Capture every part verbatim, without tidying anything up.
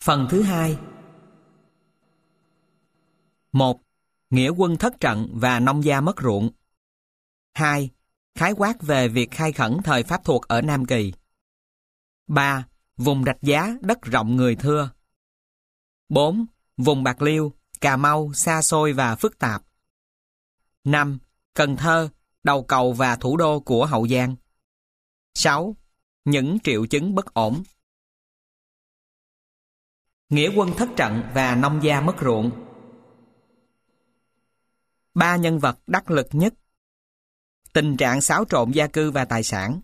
Phần thứ hai. một. Nghĩa quân thất trận và nông gia mất ruộng. hai. Khái quát về việc khai khẩn thời Pháp thuộc ở Nam Kỳ. ba. Vùng Rạch Giá, đất rộng người thưa. bốn. Vùng Bạc Liêu, Cà Mau, xa xôi và phức tạp. năm. Cần Thơ, đầu cầu và thủ đô của Hậu Giang. sáu. Những triệu chứng bất ổn. Nghĩa quân thất trận và nông gia mất ruộng. Ba nhân vật đắc lực nhất. Tình trạng xáo trộn gia cư và tài sản.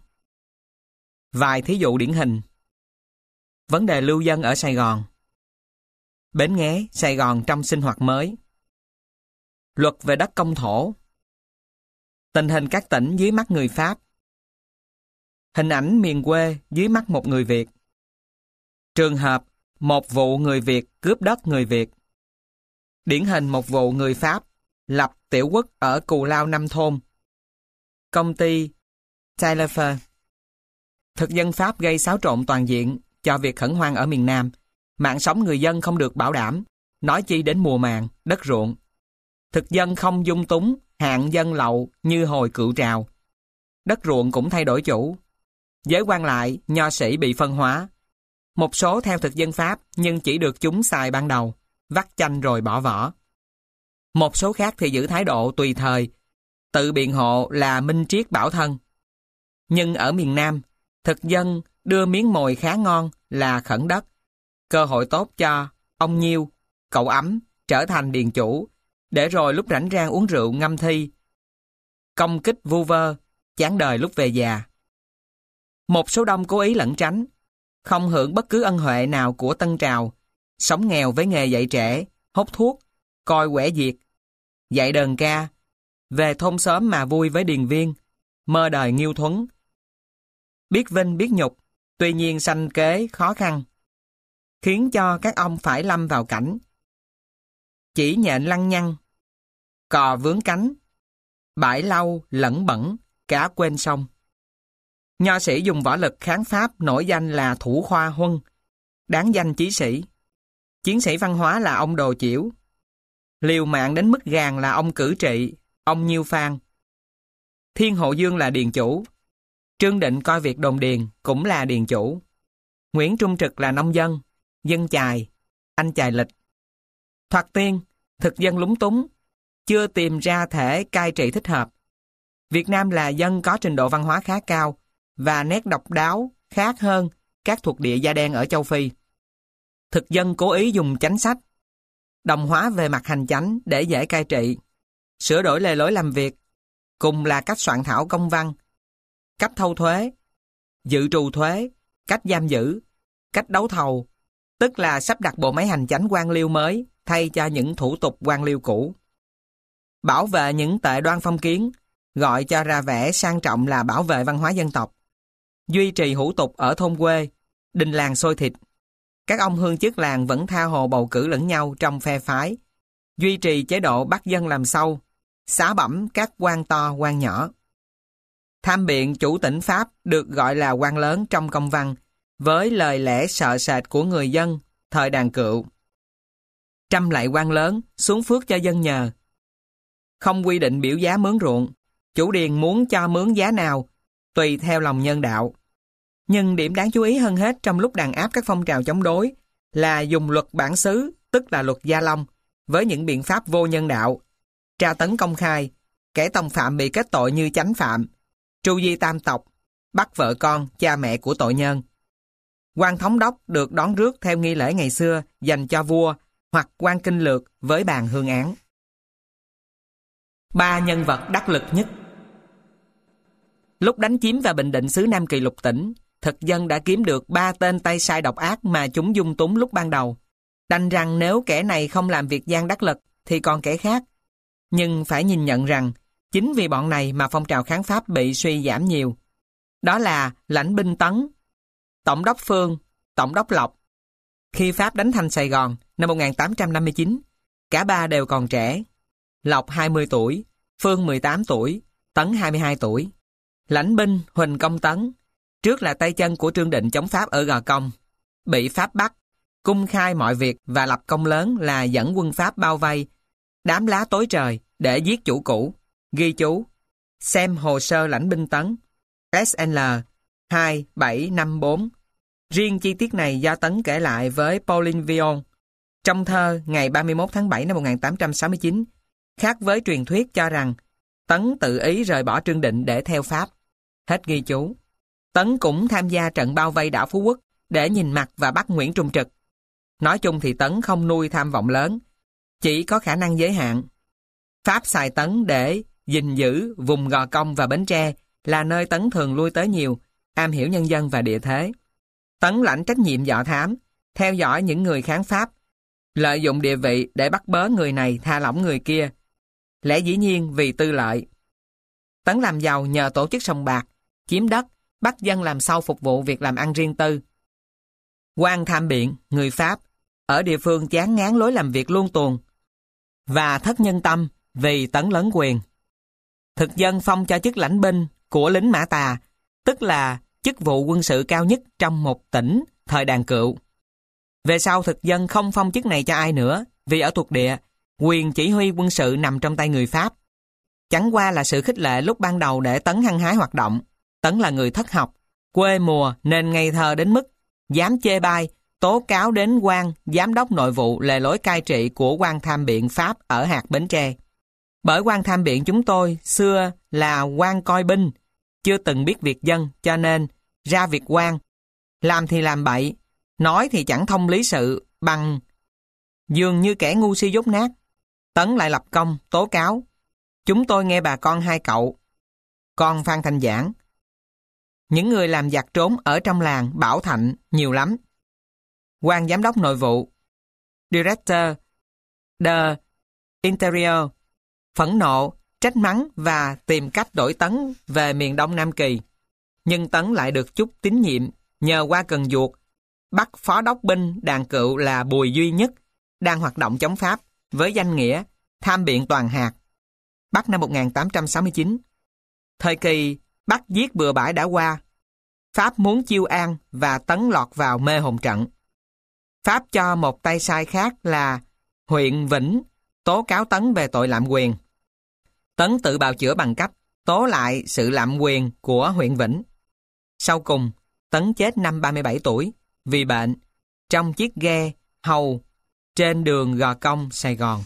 Vài thí dụ điển hình. Vấn đề lưu dân ở Sài Gòn. Bến Nghé, Sài Gòn trong sinh hoạt mới. Luật về đất công thổ. Tình hình các tỉnh dưới mắt người Pháp. Hình ảnh miền quê dưới mắt một người Việt. Trường hợp một vụ người Việt cướp đất người Việt. Điển hình một vụ người Pháp lập tiểu quốc ở Cù Lao Năm Thôn. Công ty Taillefer. Thực dân Pháp gây xáo trộn toàn diện cho việc khẩn hoang ở miền Nam. Mạng sống người dân không được bảo đảm, nói chi đến mùa màng, đất ruộng. Thực dân không dung túng, hạn dân lậu như hồi cựu trào. Đất ruộng cũng thay đổi chủ. Giới quan lại, nho sĩ bị phân hóa. Một số theo thực dân Pháp nhưng chỉ được chúng xài ban đầu, vắt chanh rồi bỏ vỏ. Một số khác thì giữ thái độ tùy thời, tự biện hộ là minh triết bảo thân. Nhưng ở miền Nam, thực dân đưa miếng mồi khá ngon là khẩn đất, cơ hội tốt cho ông Nhiêu, cậu Ấm trở thành điền chủ, để rồi lúc rảnh rang uống rượu ngâm thi, công kích vu vơ, chán đời lúc về già. Một số đông cố ý lẩn tránh, không hưởng bất cứ ân huệ nào của tân trào, sống nghèo với nghề dạy trẻ, hút thuốc, coi quẻ diệt, dạy đờn ca, về thôn xóm mà vui với điền viên, mơ đời nghiêu thuấn. Biết vinh biết nhục, tuy nhiên sanh kế khó khăn, khiến cho các ông phải lâm vào cảnh chỉ nhện lăng nhăng, cò vướng cánh, bãi lau lẫn bẩn, cả quên sông. Nho sĩ dùng võ lực kháng Pháp nổi danh là Thủ Khoa Huân, đáng danh chí sĩ. Chiến sĩ văn hóa là ông Đồ Chiểu. Liều mạng đến mức gàn là ông Cử Trị, ông Nhiêu Phan. Thiên Hộ Dương là điền chủ. Trương Định coi việc đồn điền cũng là điền chủ. Nguyễn Trung Trực là nông dân, dân chài, anh chài lịch. Thoạt tiên, thực dân lúng túng, chưa tìm ra thể cai trị thích hợp. Việt Nam là dân có trình độ văn hóa khá cao và nét độc đáo khác hơn các thuộc địa da đen ở châu Phi. Thực dân cố ý dùng chánh sách, đồng hóa về mặt hành chánh để dễ cai trị, sửa đổi lề lối làm việc, cùng là cách soạn thảo công văn, cách thâu thuế, dự trù thuế, cách giam giữ, cách đấu thầu, tức là sắp đặt bộ máy hành chánh quan liêu mới thay cho những thủ tục quan liêu cũ. Bảo vệ những tệ đoan phong kiến, gọi cho ra vẻ sang trọng là bảo vệ văn hóa dân tộc. Duy trì hủ tục ở thôn quê, đình làng sôi thịt. Các ông hương chức làng vẫn tha hồ bầu cử lẫn nhau trong phe phái. Duy trì chế độ bắt dân làm sâu, xá bẩm các quan to quan nhỏ. Tham biện chủ tỉnh Pháp được gọi là quan lớn trong công văn, với lời lẽ sợ sệt của người dân thời Đàn Cựu. Trăm lạy quan lớn, xuống phước cho dân nhờ. Không quy định biểu giá mướn ruộng, chủ điền muốn cho mướn giá nào, tùy theo lòng nhân đạo. Nhưng điểm đáng chú ý hơn hết trong lúc đàn áp các phong trào chống đối là dùng luật bản xứ, tức là luật Gia Long, với những biện pháp vô nhân đạo, tra tấn công khai, kẻ tòng phạm bị kết tội như chánh phạm, tru di tam tộc, bắt vợ con, cha mẹ của tội nhân. Quan thống đốc được đón rước theo nghi lễ ngày xưa dành cho vua hoặc quan kinh lược với bàn hương án. Ba nhân vật đắc lực nhất. Lúc đánh chiếm và bình định xứ Nam Kỳ lục tỉnh, thực dân đã kiếm được ba tên tay sai độc ác mà chúng dung túng lúc ban đầu. Đành rằng nếu kẻ này không làm việc gian đắc lực thì còn kẻ khác. Nhưng phải nhìn nhận rằng chính vì bọn này mà phong trào kháng Pháp bị suy giảm nhiều. Đó là lãnh binh Tấn, tổng đốc Phương, tổng đốc Lộc. Khi Pháp đánh thành Sài Gòn năm một nghìn tám trăm năm mươi chín, cả ba đều còn trẻ. Lộc hai mươi tuổi, Phương mười tám tuổi, Tấn hai mươi hai tuổi. Lãnh binh Huỳnh Công Tấn, trước là tay chân của Trương Định chống Pháp ở Gò Công, bị Pháp bắt, cung khai mọi việc và lập công lớn là dẫn quân Pháp bao vây đám lá tối trời để giết chủ cũ. Ghi chú, xem hồ sơ lãnh binh Tấn S L hai bảy năm bốn. Riêng chi tiết này do Tấn kể lại với Pauline Villon trong thơ ngày ba mươi mốt tháng bảy năm một nghìn tám trăm sáu mươi chín, khác với truyền thuyết cho rằng Tấn tự ý rời bỏ Trương Định để theo Pháp. Hết ghi chú. Tấn cũng tham gia trận bao vây đảo Phú Quốc để nhìn mặt và bắt Nguyễn Trung Trực. Nói chung thì Tấn không nuôi tham vọng lớn, chỉ có khả năng giới hạn. Pháp xài Tấn để gìn giữ vùng Gò Công và Bến Tre là nơi Tấn thường lui tới nhiều, am hiểu nhân dân và địa thế. Tấn lãnh trách nhiệm dò thám, theo dõi những người kháng Pháp, lợi dụng địa vị để bắt bớ người này tha lỏng người kia. Lẽ dĩ nhiên vì tư lợi. Tấn làm giàu nhờ tổ chức sòng bạc, chiếm đất, bắt dân làm sau phục vụ việc làm ăn riêng tư. Quan Tham Biện, người Pháp, ở địa phương chán ngán lối làm việc luông tuồng và thất nhân tâm vì Tấn lấn quyền. Thực dân phong cho chức lãnh binh của lính Mã Tà, tức là chức vụ quân sự cao nhất trong một tỉnh thời Đàn Cựu. Về sau thực dân không phong chức này cho ai nữa, vì ở thuộc địa, quyền chỉ huy quân sự nằm trong tay người Pháp. Chẳng qua là sự khích lệ lúc ban đầu để Tấn hăng hái hoạt động. Tấn là người thất học, quê mùa nên ngây thơ đến mức dám chê bai, tố cáo đến quan giám đốc nội vụ lề lối cai trị của quan Tham Biện Pháp ở hạt Bến Tre. Bởi quan Tham Biện chúng tôi xưa là quan coi binh, chưa từng biết việc dân, cho nên ra việc quan, làm thì làm bậy, nói thì chẳng thông lý sự, bằng dường như kẻ ngu si dốt nát. Tấn lại lập công, tố cáo. Chúng tôi nghe bà con hai cậu, con Phan Thanh Giảng, những người làm giặc trốn ở trong làng Bảo Thạnh nhiều lắm. Quan giám đốc nội vụ, Director de Interior, phẫn nộ, trách mắng và tìm cách đổi Tấn về miền Đông Nam Kỳ. Nhưng Tấn lại được chút tín nhiệm nhờ qua Cần Duộc, bắt phó đốc binh Đàn Cựu là Bùi Duy Nhất, đang hoạt động chống Pháp với danh nghĩa Tham Biện toàn hạt. Bắt năm một nghìn tám trăm sáu mươi chín. Thời kỳ bắt giết bừa bãi đã qua. Pháp muốn chiêu an và Tấn lọt vào mê hồn trận. Pháp cho một tay sai khác là huyện Vĩnh tố cáo Tấn về tội lạm quyền. Tấn tự bào chữa bằng cách tố lại sự lạm quyền của huyện Vĩnh. Sau cùng, Tấn chết năm ba mươi bảy tuổi vì bệnh trong chiếc ghe hầu trên đường Gò Công, Sài Gòn.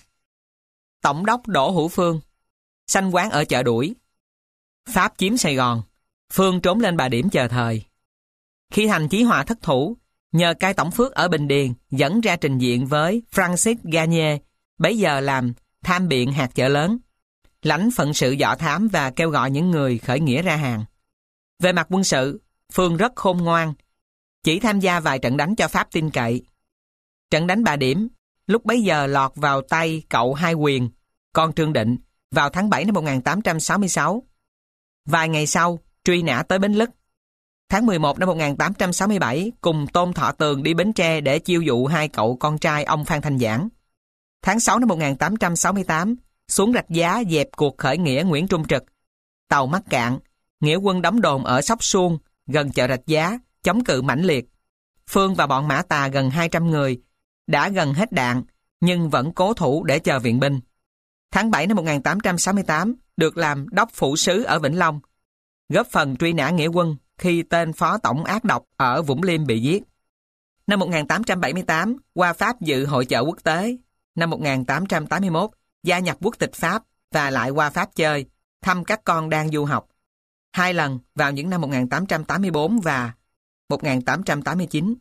Tổng đốc Đỗ Hữu Phương sanh quán ở chợ Đuổi. Pháp chiếm Sài Gòn, Phương trốn lên Bà Điểm chờ thời. Khi thành chí họa thất thủ, nhờ cai tổng phước ở Bình Điền dẫn ra trình diện với Francis Gagné, bấy giờ làm tham biện hạt chợ lớn, lãnh phận sự dọ thám và kêu gọi những người khởi nghĩa ra hàng. Về mặt quân sự, Phương rất khôn ngoan, chỉ tham gia vài trận đánh cho Pháp tin cậy. Trận đánh Bà Điểm lúc bấy giờ lọt vào tay cậu Hai Quyền, con Trương Định, vào tháng bảy năm một nghìn tám trăm sáu mươi sáu. Vài ngày sau, truy nã tới Bến Lức. Tháng mười một năm một nghìn tám trăm sáu mươi bảy, cùng Tôn Thọ Tường đi Bến Tre để chiêu dụ hai cậu con trai ông Phan Thanh Giảng. Tháng sáu năm một nghìn tám trăm sáu mươi tám, xuống Rạch Giá dẹp cuộc khởi nghĩa Nguyễn Trung Trực. Tàu mắc cạn, nghĩa quân đóng đồn ở Sóc Suông, gần chợ Rạch Giá, chống cự mãnh liệt. Phương và bọn Mã Tà gần hai trăm người, đã gần hết đạn, nhưng vẫn cố thủ để chờ viện binh. Tháng bảy năm một nghìn tám trăm sáu mươi tám, được làm đốc phủ sứ ở Vĩnh Long, góp phần truy nã nghĩa quân khi tên phó tổng ác độc ở Vũng Liêm bị giết. Năm một nghìn tám trăm bảy mươi tám, qua Pháp dự hội chợ quốc tế. Năm một nghìn tám trăm tám mươi mốt, gia nhập quốc tịch Pháp và lại qua Pháp chơi, thăm các con đang du học. Hai lần vào những năm một nghìn tám trăm tám mươi bốn và một nghìn tám trăm tám mươi chín.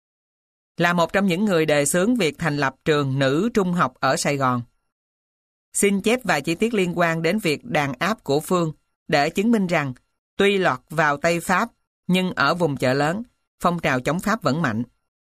Là một trong những người đề xướng việc thành lập trường nữ trung học ở Sài Gòn. Xin chép vài chi tiết liên quan đến việc đàn áp của Phương để chứng minh rằng tuy lọt vào tay Pháp nhưng ở vùng chợ lớn, phong trào chống Pháp vẫn mạnh.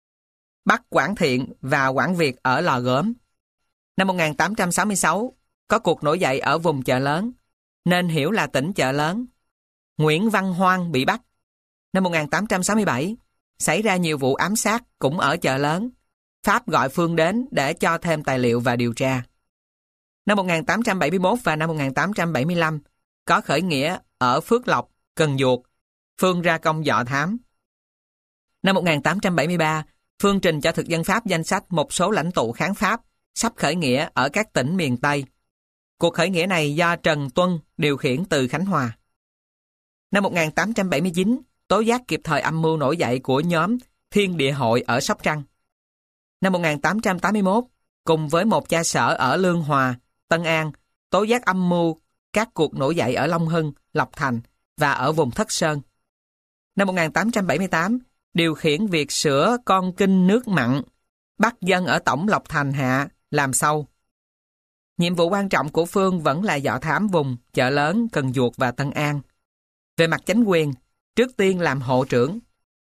Bắt Quảng Thiện và Quảng Việt ở Lò Gốm. Năm một nghìn tám trăm sáu mươi sáu, có cuộc nổi dậy ở vùng chợ lớn, nên hiểu là tỉnh chợ lớn. Nguyễn Văn Hoan bị bắt. Năm một nghìn tám trăm sáu mươi bảy, xảy ra nhiều vụ ám sát cũng ở chợ lớn. Pháp gọi Phương đến để cho thêm tài liệu và điều tra. Năm một nghìn tám trăm bảy mươi mốt và năm một nghìn tám trăm bảy mươi lăm, có khởi nghĩa ở Phước Lộc, Cần Duộc. Phương ra công dọ thám. Năm một nghìn tám trăm bảy mươi ba, Phương trình cho thực dân Pháp danh sách một số lãnh tụ kháng Pháp sắp khởi nghĩa ở các tỉnh miền Tây. Cuộc khởi nghĩa này do Trần Tuân điều khiển từ Khánh Hòa. Năm một nghìn tám trăm bảy mươi chín, tố giác kịp thời âm mưu nổi dậy của nhóm Thiên Địa Hội ở Sóc Trăng. Năm một nghìn tám trăm tám mươi mốt, cùng với một cha sở ở Lương Hòa, Tân An, tố giác âm mưu các cuộc nổi dậy ở Long Hưng, Lộc Thành và ở vùng Thất Sơn. Năm một nghìn tám trăm bảy mươi tám, điều khiển việc sửa con kênh nước mặn, bắt dân ở tổng Lộc Thành Hạ làm sâu. Nhiệm vụ quan trọng của Phương vẫn là dò thám vùng Chợ Lớn, Cần Duộc và Tân An. Về mặt chính quyền, trước tiên làm hộ trưởng.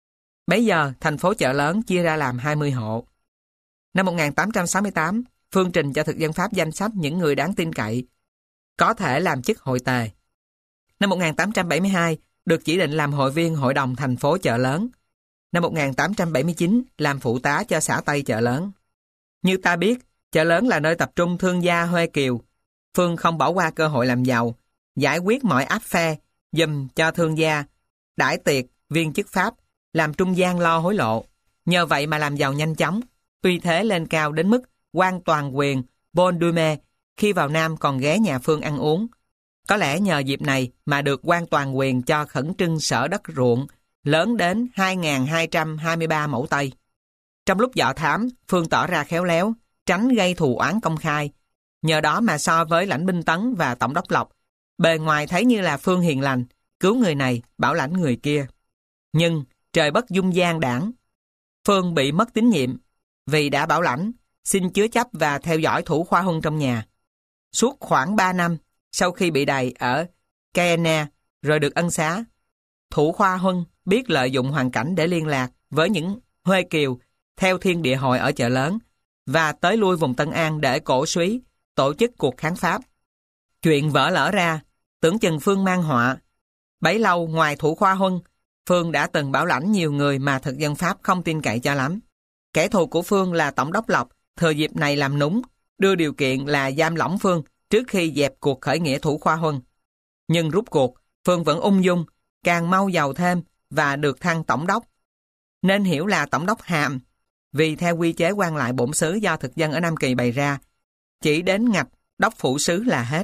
Bấy giờ, thành phố Chợ Lớn chia ra làm hai mươi hộ. Năm một nghìn tám trăm sáu mươi tám, Phương trình cho thực dân Pháp danh sách những người đáng tin cậy, có thể làm chức hội tề. Năm một nghìn tám trăm bảy mươi hai, được chỉ định làm hội viên hội đồng thành phố Chợ Lớn. Năm một nghìn tám trăm bảy mươi chín, làm phụ tá cho xã Tây Chợ Lớn. Như ta biết, Chợ Lớn là nơi tập trung thương gia Huê Kiều. Phương không bỏ qua cơ hội làm giàu, giải quyết mọi áp phe, giùm cho thương gia, đãi tiệc, viên chức Pháp, làm trung gian lo hối lộ. Nhờ vậy mà làm giàu nhanh chóng, uy thế lên cao đến mức quan toàn quyền Bon Dume khi vào Nam còn ghé nhà Phương ăn uống. Có lẽ nhờ dịp này mà được quan toàn quyền cho khẩn trưng sở đất ruộng lớn đến hai nghìn hai trăm hai mươi ba mẫu Tây. Trong lúc dò thám, Phương tỏ ra khéo léo, tránh gây thù oán công khai. Nhờ đó mà so với lãnh binh Tấn và tổng đốc Lộc, bề ngoài thấy như là Phương hiền lành, cứu người này, bảo lãnh người kia. Nhưng trời bất dung gian đảng, Phương bị mất tín nhiệm vì đã bảo lãnh, xin chứa chấp và theo dõi Thủ Khoa Huân trong nhà. Suốt khoảng ba năm, sau khi bị đày ở Cayenne rồi được ân xá, Thủ Khoa Huân biết lợi dụng hoàn cảnh để liên lạc với những Huê Kiều theo Thiên Địa Hội ở Chợ Lớn và tới lui vùng Tân An để cổ suý, tổ chức cuộc kháng Pháp. Chuyện vỡ lỡ ra, tưởng chừng Phương mang họa. Bấy lâu ngoài Thủ Khoa Huân, Phương đã từng bảo lãnh nhiều người mà thực dân Pháp không tin cậy cho lắm. Kẻ thù của Phương là tổng đốc Lộc, thừa dịp này làm núng, đưa điều kiện là giam lỏng Phương trước khi dẹp cuộc khởi nghĩa Thủ Khoa Huân. Nhưng rút cuộc, Phương vẫn ung dung, càng mau giàu thêm và được thăng tổng đốc. Nên hiểu là tổng đốc hàm, vì theo quy chế quan lại bổn xứ do thực dân ở Nam Kỳ bày ra, chỉ đến ngạch đốc phủ sứ là hết.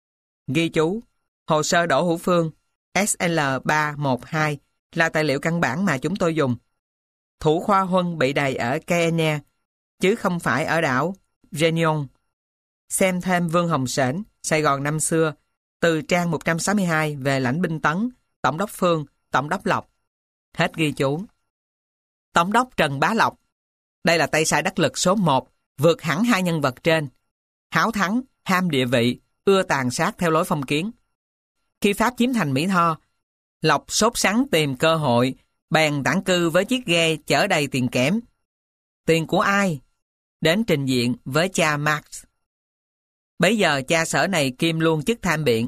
Ghi chú, hồ sơ Đỗ Hữu Phương S L ba một hai là tài liệu căn bản mà chúng tôi dùng. Thủ Khoa Huân bị đày ở Cayenne, chứ không phải ở đảo Réunion. Xem thêm Vương Hồng Sển, Sài Gòn năm xưa, từ trang một trăm sáu mươi hai về lãnh binh Tấn, tổng đốc Phương, tổng đốc Lộc. Hết ghi chú. Tổng đốc Trần Bá Lộc. Đây là tay sai đắc lực số một, vượt hẳn hai nhân vật trên. Háo thắng, ham địa vị, ưa tàn sát theo lối phong kiến. Khi Pháp chiếm thành Mỹ Tho, Lộc sốt sắng tìm cơ hội, bèn tản cư với chiếc ghe chở đầy tiền kẽm. Tiền của ai? Đến trình diện với cha Marx. Bấy giờ cha sở này kiêm luôn chức tham biện.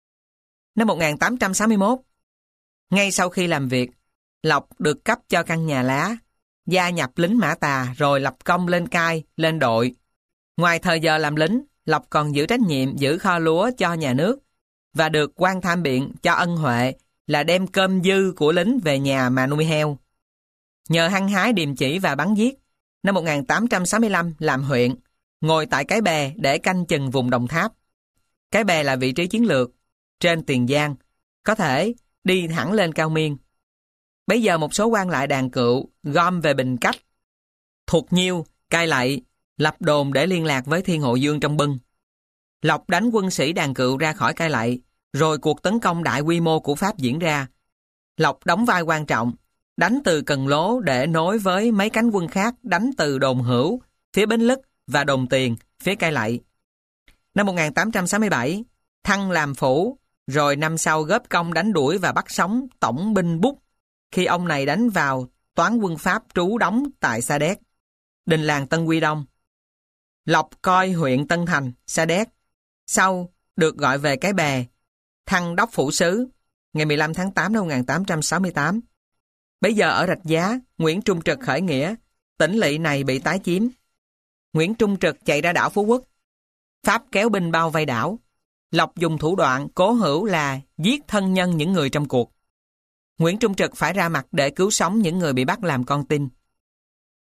Năm một nghìn tám trăm sáu mươi mốt, ngay sau khi làm việc, Lộc được cấp cho căn nhà lá, gia nhập lính Mã Tà rồi lập công lên cai, lên đội. Ngoài thời giờ làm lính, Lộc còn giữ trách nhiệm giữ kho lúa cho nhà nước và được quan tham biện cho ân huệ là đem cơm dư của lính về nhà mà nuôi heo. Nhờ hăng hái điềm chỉ và bắn giết, năm một nghìn tám trăm sáu mươi lăm làm huyện, ngồi tại Cái Bè để canh chừng vùng Đồng Tháp. Cái Bè là vị trí chiến lược trên Tiền Giang, có thể đi thẳng lên Cao Miên. Bây giờ một số quan lại Đàn Cựu gom về Bình Cách, Thuộc Nhiêu, Cai Lậy, lập đồn để liên lạc với Thiên Hộ Dương trong bưng. Lộc đánh quân sĩ Đàn Cựu ra khỏi Cai Lậy, rồi cuộc tấn công đại quy mô của Pháp diễn ra. Lộc đóng vai quan trọng, đánh từ Cần Lố để nối với mấy cánh quân khác đánh từ Đồn Hữu, phía Bến Lức và Đồn Tiền, phía Cai Lậy. Năm một nghìn tám trăm sáu mươi bảy, thăng làm phủ, rồi năm sau góp công đánh đuổi và bắt sống tổng binh Bút, khi ông này đánh vào toán quân Pháp trú đóng tại Sa Đéc, đình làng Tân Quy Đông. Lộc coi huyện Tân Thành, Sa Đéc, sau được gọi về Cái Bè, thăng đốc phủ sứ, ngày mười lăm tháng tám năm một nghìn tám trăm sáu mươi tám. Bây giờ ở Rạch Giá, Nguyễn Trung Trực khởi nghĩa, tỉnh lỵ này bị tái chiếm. Nguyễn Trung Trực chạy ra đảo Phú Quốc. Pháp kéo binh bao vây đảo. Lộc dùng thủ đoạn cố hữu là giết thân nhân những người trong cuộc. Nguyễn Trung Trực phải ra mặt để cứu sống những người bị bắt làm con tin.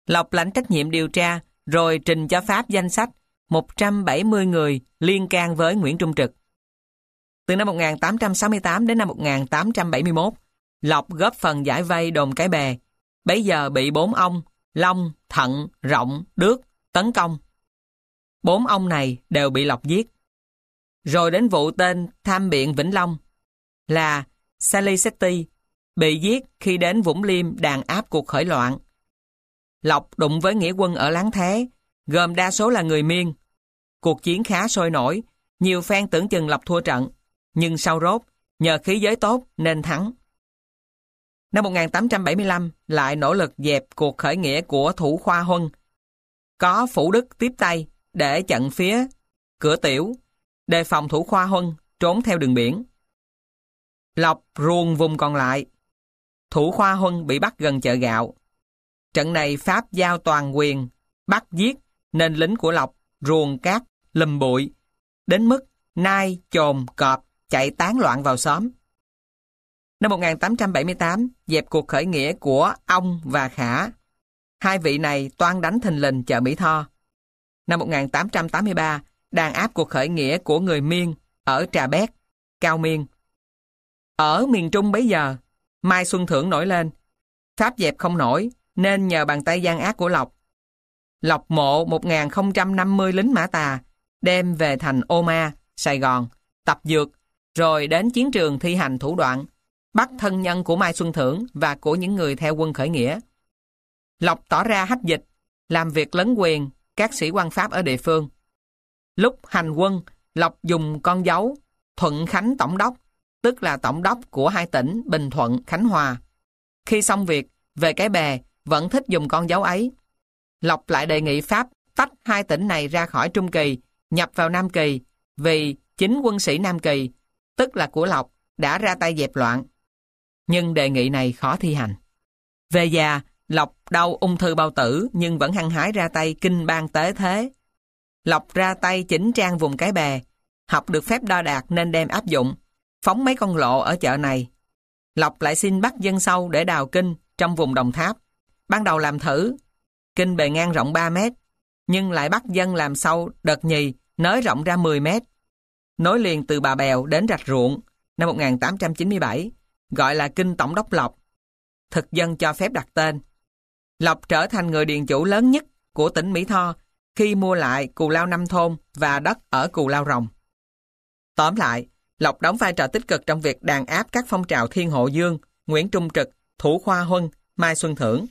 Lộc lãnh trách nhiệm điều tra, rồi trình cho Pháp danh sách một trăm bảy mươi người liên can với Nguyễn Trung Trực. Từ năm một nghìn tám trăm sáu mươi tám đến năm một nghìn tám trăm bảy mươi mốt, Lộc góp phần giải vây đồn Cái Bè, bấy giờ bị bốn ông Long, Thận, Rộng, Đước tấn công. Bốn ông này đều bị Lộc giết. Rồi đến vụ tên tham biện Vĩnh Long là Salicetti bị giết khi đến Vũng Liêm đàn áp cuộc khởi loạn. Lộc đụng với nghĩa quân ở Láng Thế, gồm đa số là người Miên. Cuộc chiến khá sôi nổi, nhiều phen tưởng chừng Lộc thua trận, nhưng sau rốt, nhờ khí giới tốt nên thắng. Năm một nghìn tám trăm bảy mươi lăm, lại nỗ lực dẹp cuộc khởi nghĩa của Thủ Khoa Huân. Có Phủ Đức tiếp tay để chặn phía Cửa Tiểu, đề phòng Thủ Khoa Huân trốn theo đường biển. Lộc ruồng vùng còn lại. Thủ Khoa Huân bị bắt gần chợ Gạo. Trận này Pháp giao toàn quyền, bắt giết, nên lính của Lộc ruồng cát, lùm bụi, đến mức nai, chồn, cọp chạy tán loạn vào xóm. Năm một nghìn tám trăm bảy mươi tám, dẹp cuộc khởi nghĩa của Ông và Khả. Hai vị này toan đánh thình lình chợ Mỹ Tho. Năm một nghìn tám trăm tám mươi ba, đàn áp cuộc khởi nghĩa của người Miên ở Trà Bét, Cao Miên. Ở miền Trung bấy giờ, Mai Xuân Thưởng nổi lên. Pháp dẹp không nổi, nên nhờ bàn tay gian ác của Lộc. Lộc mộ một nghìn không trăm năm mươi lính Mã Tà, đem về thành Ô Ma, Sài Gòn, tập dược, rồi đến chiến trường thi hành thủ đoạn, bắt thân nhân của Mai Xuân Thưởng và của những người theo quân khởi nghĩa. Lộc tỏ ra hách dịch, làm việc lấn quyền các sĩ quan Pháp ở địa phương. Lúc hành quân, Lộc dùng con dấu Thuận Khánh Tổng đốc, tức là tổng đốc của hai tỉnh Bình Thuận, Khánh Hòa. Khi xong việc, về Cái Bè, vẫn thích dùng con dấu ấy. Lộc lại đề nghị Pháp tách hai tỉnh này ra khỏi Trung Kỳ, nhập vào Nam Kỳ, vì chính quân sĩ Nam Kỳ, tức là của Lộc, đã ra tay dẹp loạn. Nhưng đề nghị này khó thi hành. Về già, Lộc đau ung thư bao tử nhưng vẫn hăng hái ra tay kinh ban tế thế. Lộc ra tay chỉnh trang vùng Cái Bè, học được phép đo đạc nên đem áp dụng, phóng mấy con lộ ở chợ này. Lộc lại xin bắt dân sâu để đào kinh trong vùng Đồng Tháp. Ban đầu làm thử, kinh bề ngang rộng ba mét, nhưng lại bắt dân làm sâu đợt nhì nới rộng ra mười mét. Nối liền từ Bà Bèo đến Rạch Ruộng năm một nghìn tám trăm chín mươi bảy, gọi là kinh Tổng đốc Lộc. Thực dân cho phép đặt tên. Lộc trở thành người điền chủ lớn nhất của tỉnh Mỹ Tho khi mua lại Cù Lao Năm Thôn và đất ở Cù Lao Rồng. Tóm lại, Lộc đóng vai trò tích cực trong việc đàn áp các phong trào Thiên Hộ Dương, Nguyễn Trung Trực, Thủ Khoa Huân, Mai Xuân Thưởng.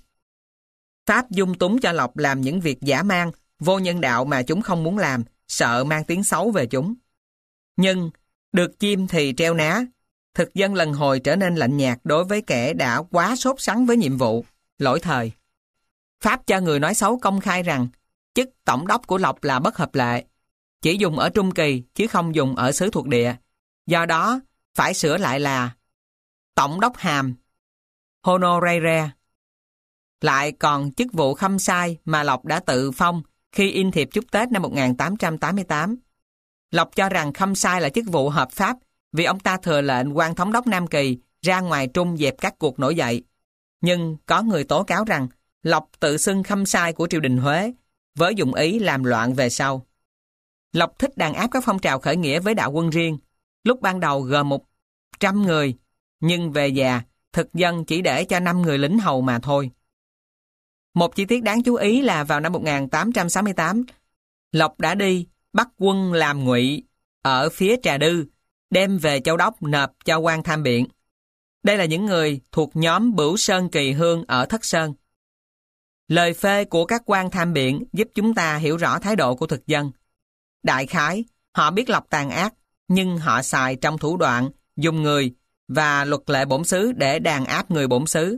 Pháp dung túng cho Lộc làm những việc dã man, vô nhân đạo mà chúng không muốn làm, sợ mang tiếng xấu về chúng. Nhưng, được chim thì treo ná, thực dân lần hồi trở nên lạnh nhạt đối với kẻ đã quá sốt sắng với nhiệm vụ, lỗi thời. Pháp cho người nói xấu công khai rằng chức tổng đốc của Lộc là bất hợp lệ, chỉ dùng ở Trung Kỳ chứ không dùng ở xứ thuộc địa. Do đó, phải sửa lại là tổng đốc hàm, honorare. Lại còn chức vụ khâm sai mà Lộc đã tự phong khi in thiệp chúc Tết năm một nghìn tám trăm tám mươi tám. Lộc cho rằng khâm sai là chức vụ hợp pháp vì ông ta thừa lệnh quan thống đốc Nam Kỳ ra ngoài Trung dẹp các cuộc nổi dậy. Nhưng có người tố cáo rằng Lộc tự xưng khâm sai của triều đình Huế với dụng ý làm loạn về sau. Lộc thích đàn áp các phong trào khởi nghĩa với đạo quân riêng, lúc ban đầu gồm một trăm người, nhưng về già, thực dân chỉ để cho năm người lính hầu mà thôi. Một chi tiết đáng chú ý là vào năm một nghìn tám trăm sáu mươi tám, Lộc đã đi bắt quân làm ngụy ở phía Trà Đư, đem về Châu Đốc nộp cho quan tham biện. Đây là những người thuộc nhóm Bửu Sơn Kỳ Hương ở Thất Sơn. Lời phê của các quan tham biện giúp chúng ta hiểu rõ thái độ của thực dân. Đại khái, họ biết Lộc tàn ác, nhưng họ xài trong thủ đoạn, dùng người và luật lệ bổn xứ để đàn áp người bổn xứ.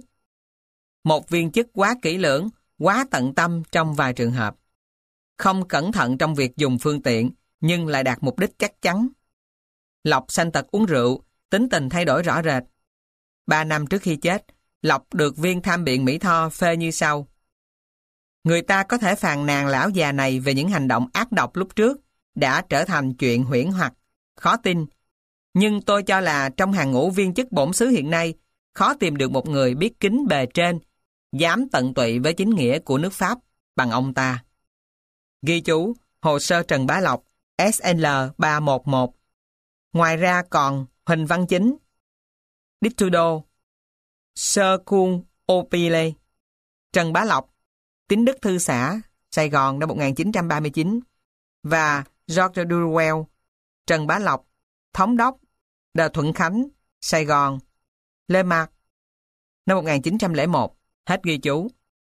Một viên chức quá kỹ lưỡng, quá tận tâm trong vài trường hợp. Không cẩn thận trong việc dùng phương tiện, nhưng lại đạt mục đích chắc chắn. Lộc sanh tật uống rượu, tính tình thay đổi rõ rệt. Ba năm trước khi chết, Lộc được viên tham biện Mỹ Tho phê như sau. Người ta có thể phàn nàn lão già này về những hành động ác độc lúc trước, đã trở thành chuyện huyễn hoặc, khó tin. Nhưng tôi cho là trong hàng ngũ viên chức bổn xứ hiện nay, khó tìm được một người biết kính bề trên, dám tận tụy với chính nghĩa của nước Pháp bằng ông ta. Ghi chú, hồ sơ Trần Bá Lộc, S L ba một một. Ngoài ra còn Huỳnh Văn Chính, Ditudo, Sơ Khuôn Opile, Trần Bá Lộc, Tín Đức Thư Xã, Sài Gòn năm một nghìn chín trăm ba mươi chín, và George Durwell, Trần Bá Lộc, Thống đốc, Đờ Thuận Khánh, Sài Gòn, Lê Mạc, năm một nghìn chín trăm lẻ một, hết ghi chú.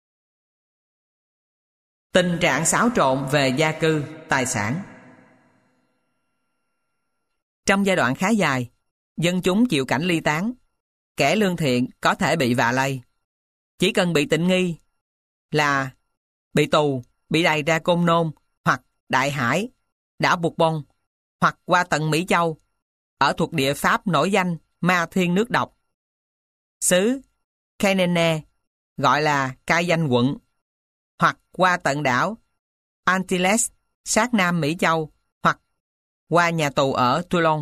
Tình trạng xáo trộn về gia cư, tài sản. Trong giai đoạn khá dài, dân chúng chịu cảnh ly tán. Kẻ lương thiện có thể bị vạ lây. Chỉ cần bị tình nghi là bị tù, bị đày ra Côn Nôn hoặc Đại Hải, đảo Buộc Bông hoặc qua tận Mỹ Châu, ở thuộc địa Pháp nổi danh ma thiên nước độc. Xứ Canene, gọi là Cai Danh quận, hoặc qua tận đảo Antilles, sát Nam Mỹ Châu, hoặc qua nhà tù ở Toulon.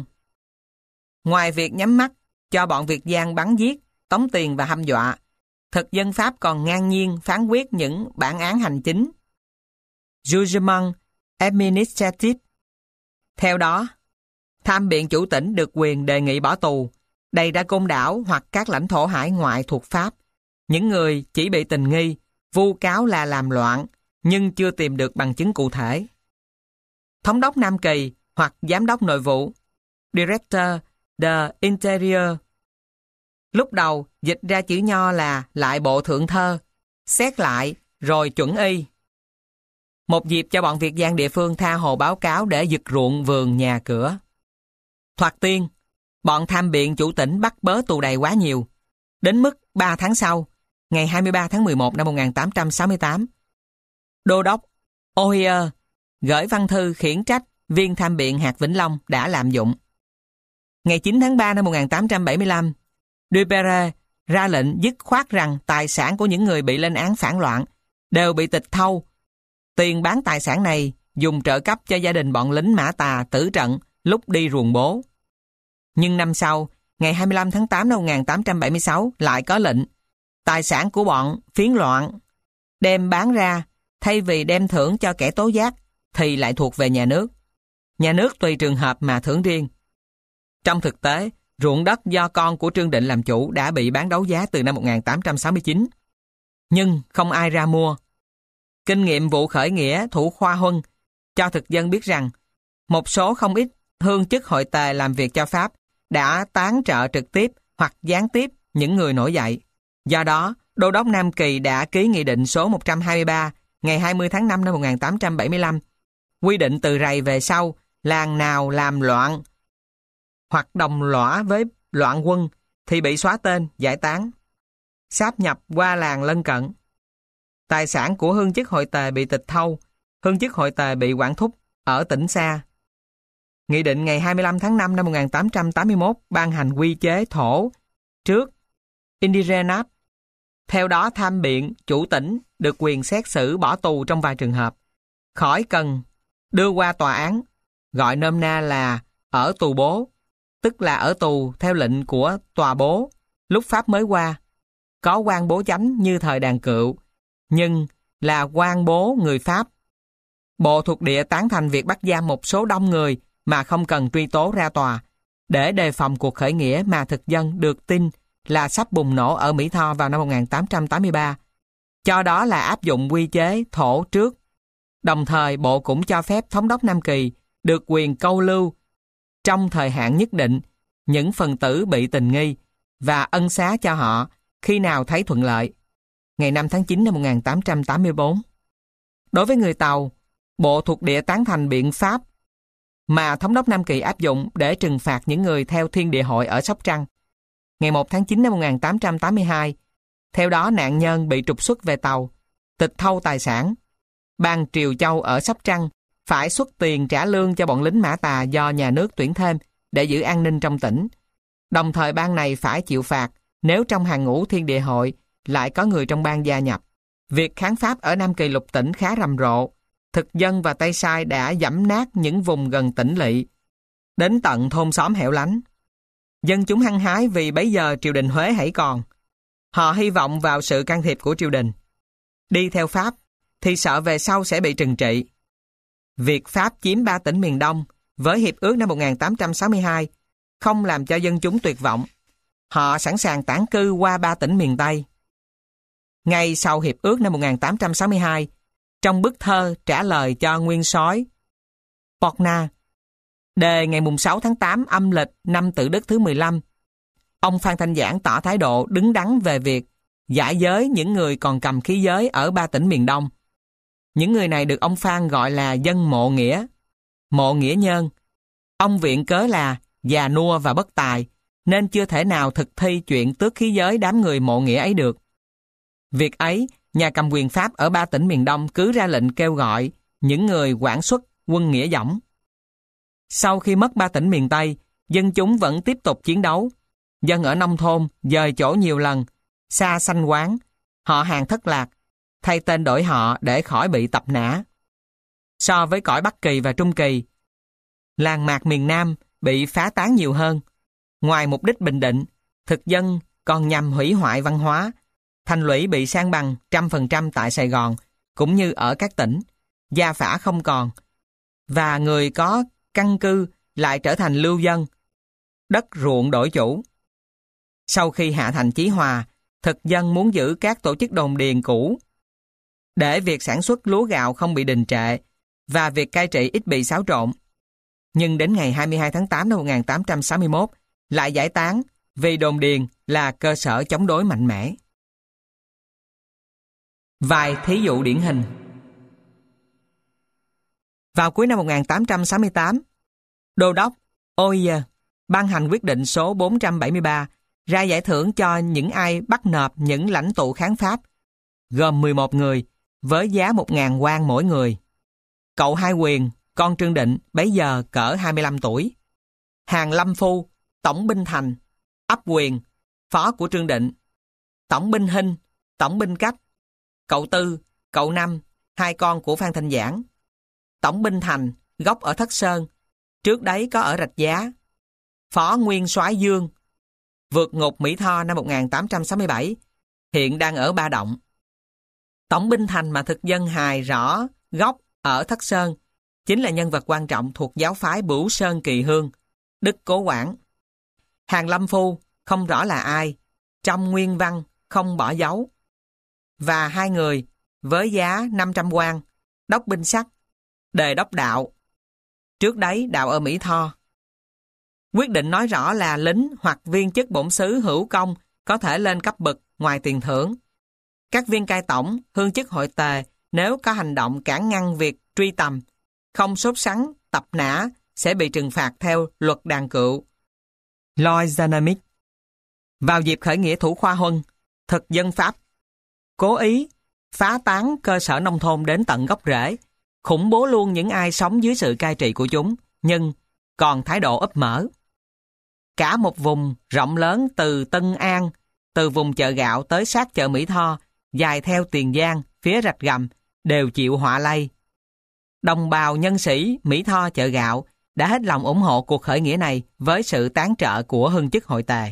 Ngoài việc nhắm mắt cho bọn Việt gian bắn giết, tống tiền và hăm dọa, thực dân Pháp còn ngang nhiên phán quyết những bản án hành chính, jugement administratif. Theo đó, tham biện chủ tỉnh được quyền đề nghị bỏ tù, đày ra Côn Đảo hoặc các lãnh thổ hải ngoại thuộc Pháp những người chỉ bị tình nghi, vu cáo là làm loạn, nhưng chưa tìm được bằng chứng cụ thể. Thống đốc Nam Kỳ hoặc giám đốc nội vụ, Director de Interior, lúc đầu dịch ra chữ nho là lại bộ thượng thơ, xét lại rồi chuẩn y. Một dịp cho bọn Việt gian địa phương tha hồ báo cáo để giật ruộng vườn nhà cửa. Thoạt tiên, bọn tham biện chủ tỉnh bắt bớ tù đầy quá nhiều, đến mức ba tháng sau, ngày hai mươi ba tháng mười một năm một nghìn tám trăm sáu mươi tám, Đô đốc Ohier gửi văn thư khiển trách viên tham biện hạt Vĩnh Long đã lạm dụng. Ngày chín tháng ba năm một nghìn tám trăm bảy mươi lăm, Duperre ra lệnh dứt khoát rằng tài sản của những người bị lên án phản loạn đều bị tịch thâu. Tiền bán tài sản này dùng trợ cấp cho gia đình bọn lính Mã Tà tử trận lúc đi ruồng bố. Nhưng năm sau, ngày hai mươi lăm tháng tám năm một nghìn tám trăm bảy mươi sáu lại có lệnh tài sản của bọn phiến loạn đem bán ra, thay vì đem thưởng cho kẻ tố giác thì lại thuộc về nhà nước. Nhà nước tùy trường hợp mà thưởng riêng. Trong thực tế, ruộng đất do con của Trương Định làm chủ đã bị bán đấu giá từ năm một nghìn tám trăm sáu mươi chín. Nhưng không ai ra mua. Kinh nghiệm vụ khởi nghĩa Thủ Khoa Huân cho thực dân biết rằng một số không ít hương chức hội tề làm việc cho Pháp đã tán trợ trực tiếp hoặc gián tiếp những người nổi dậy. Do đó, Đô đốc Nam Kỳ đã ký nghị định số một trăm hai mươi ba ngày hai mươi tháng năm năm một nghìn tám trăm bảy mươi lăm, quy định từ rày về sau, làng nào làm loạn hoặc đồng lõa với loạn quân thì bị xóa tên, giải tán, sáp nhập qua làng lân cận. Tài sản của hương chức hội tề bị tịch thâu, hương chức hội tề bị quản thúc ở tỉnh xa. Nghị định ngày hai mươi lăm tháng năm năm một nghìn tám trăm tám mươi mốt ban hành quy chế thổ trước Indigenat. Theo đó, tham biện chủ tỉnh được quyền xét xử bỏ tù trong vài trường hợp, khỏi cần đưa qua tòa án, gọi nôm na là ở tù bố, tức là ở tù theo lệnh của tòa bố lúc Pháp mới qua. Có quan bố chánh như thời Đàn Cựu, nhưng là quan bố người Pháp. Bộ thuộc địa tán thành việc bắt giam một số đông người mà không cần truy tố ra tòa, để đề phòng cuộc khởi nghĩa mà thực dân được tin là sắp bùng nổ ở Mỹ Tho vào năm một nghìn tám trăm tám mươi ba. Cho đó là áp dụng quy chế thổ trước. Đồng thời, Bộ cũng cho phép Thống đốc Nam Kỳ được quyền câu lưu trong thời hạn nhất định những phần tử bị tình nghi và ân xá cho họ khi nào thấy thuận lợi. Ngày năm tháng chín năm một nghìn tám trăm tám mươi bốn. Đối với người Tàu, Bộ thuộc địa tán thành biện pháp mà Thống đốc Nam Kỳ áp dụng để trừng phạt những người theo Thiên Địa Hội ở Sóc Trăng. Ngày một tháng chín năm một nghìn tám trăm tám mươi hai, theo đó nạn nhân bị trục xuất về Tàu, tịch thâu tài sản. Ban Triều Châu ở Sóc Trăng phải xuất tiền trả lương cho bọn lính Mã Tà do nhà nước tuyển thêm để giữ an ninh trong tỉnh. Đồng thời ban này phải chịu phạt nếu trong hàng ngũ Thiên Địa Hội lại có người trong ban gia nhập. Việc kháng Pháp ở Nam Kỳ lục tỉnh khá rầm rộ. Thực dân và Tây Sai đã giẫm nát những vùng gần tỉnh lỵ, đến tận thôn xóm hẻo lánh. Dân chúng hăng hái vì bấy giờ triều đình Huế hãy còn. Họ hy vọng vào sự can thiệp của triều đình. Đi theo Pháp thì sợ về sau sẽ bị trừng trị. Việc Pháp chiếm ba tỉnh miền Đông với Hiệp ước năm một nghìn tám trăm sáu mươi hai không làm cho dân chúng tuyệt vọng. Họ sẵn sàng tản cư qua ba tỉnh miền Tây. Ngay sau Hiệp ước năm một nghìn tám trăm sáu mươi hai, trong bức thơ trả lời cho nguyên soái Borna, đề ngày sáu tháng tám âm lịch năm Tự Đức thứ mười lăm, ông Phan Thanh Giảng tỏ thái độ đứng đắn về việc giải giới những người còn cầm khí giới ở ba tỉnh miền Đông. Những người này được ông Phan gọi là dân mộ nghĩa, mộ nghĩa nhân. Ông viện cớ là già nua và bất tài, nên chưa thể nào thực thi chuyện tước khí giới đám người mộ nghĩa ấy được. Việc ấy, nhà cầm quyền Pháp ở ba tỉnh miền Đông cứ ra lệnh kêu gọi những người quản xuất quân nghĩa dõng. Sau khi mất ba tỉnh miền Tây, dân chúng vẫn tiếp tục chiến đấu. Dân ở nông thôn dời chỗ nhiều lần, xa sanh quán, họ hàng thất lạc, thay tên đổi họ để khỏi bị tập nã. So với cõi Bắc Kỳ và Trung Kỳ, làng mạc miền Nam bị phá tán nhiều hơn. Ngoài mục đích bình định, thực dân còn nhằm hủy hoại văn hóa. Thành lũy bị san bằng trăm phần trăm tại Sài Gòn, cũng như ở các tỉnh. Gia phả không còn, và người có căn cư lại trở thành lưu dân. Đất ruộng đổi chủ. Sau khi hạ thành Chí Hòa, thực dân muốn giữ các tổ chức đồn điền cũ để việc sản xuất lúa gạo không bị đình trệ và việc cai trị ít bị xáo trộn. Nhưng đến ngày hai mươi hai tháng tám năm một nghìn tám trăm sáu mươi mốt lại giải tán vì đồn điền là cơ sở chống đối mạnh mẽ. Vài thí dụ điển hình. Vào cuối năm một nghìn tám trăm sáu mươi tám, Đô đốc Oyer ban hành quyết định số bốn trăm bảy mươi ba ra giải thưởng cho những ai bắt nộp những lãnh tụ kháng Pháp, gồm mười một người, với giá một nghìn quan mỗi người. Cậu Hai Quyền, con Trương Định, bấy giờ cỡ hai mươi lăm tuổi. Hàng Lâm Phu, tổng binh Thành, ấp Quyền, phó của Trương Định. Tổng binh Hinh, tổng binh Cách. Cậu Tư, cậu Năm, hai con của Phan Thanh Giảng. Tổng binh Thành, gốc ở Thất Sơn, trước đấy có ở Rạch Giá. Phó Nguyên soái Dương, vượt ngục Mỹ Tho năm một nghìn tám trăm sáu mươi bảy, hiện đang ở Ba Động. Tổng binh Thành mà thực dân hài rõ gốc ở Thất Sơn chính là nhân vật quan trọng thuộc giáo phái Bửu Sơn Kỳ Hương, Đức Cố Quảng. Hàng Lâm Phu không rõ là ai, trong nguyên văn không bỏ dấu. Và hai người với giá năm trăm quan, đốc binh sắc, đề đốc đạo. Trước đấy đạo ở Mỹ Tho. Quyết định nói rõ là lính hoặc viên chức bổn xứ hữu công có thể lên cấp bậc ngoài tiền thưởng. Các viên cai tổng, hương chức hội tề nếu có hành động cản ngăn việc truy tầm, không sốt sắng, tập nã sẽ bị trừng phạt theo luật đàn cựu. Lloyd Dynamic. Vào dịp khởi nghĩa Thủ Khoa Huân, thực dân Pháp cố ý phá tán cơ sở nông thôn đến tận gốc rễ, khủng bố luôn những ai sống dưới sự cai trị của chúng, nhưng còn thái độ úp mở. Cả một vùng rộng lớn từ Tân An, từ vùng chợ gạo tới sát chợ Mỹ Tho, dài theo Tiền Giang, phía Rạch Gầm, đều chịu họa lây. Đồng bào nhân sĩ Mỹ Tho chợ gạo đã hết lòng ủng hộ cuộc khởi nghĩa này với sự tán trợ của hương chức hội tề.